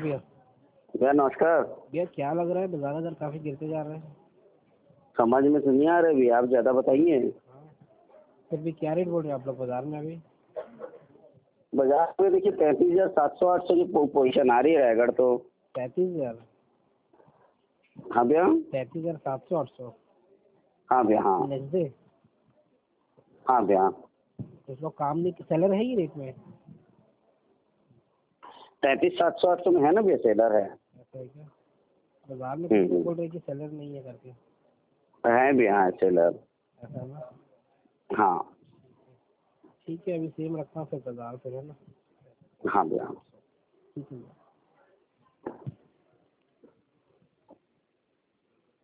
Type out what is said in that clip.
भैया। भैया नमस्कार। भैया क्या लग रहा है बाजार दर काफी गिरते जा रहे हैं। समझ में तो नहीं आ रहा भैया, आप ज्यादा बताइए। फिर भी क्या रेट बोल रहे हैं आप लोग बाजार में अभी? बाजार में देखिए 35,700-800 की पोजीशन आ रही है रायगढ़ तो। 35,000? हाँ भैया। 35,700-800? हाँ भैया हाँ। Next day? हाँ भैया। तो इस लोग काम नहीं, सेलर है ही रेट में? 35,700-800 में है ना भैया, सेलर है। ऐसा है क्या? बाजार में कितने बोल रहे हैं कि सेलर नहीं है करके? है भैया हाँ सेलर। ऐसा है ना? हाँ ठीक है, अभी सेम रखता हूँ फिर बाजार, फिर है ना? हाँ भैया। ठीक है।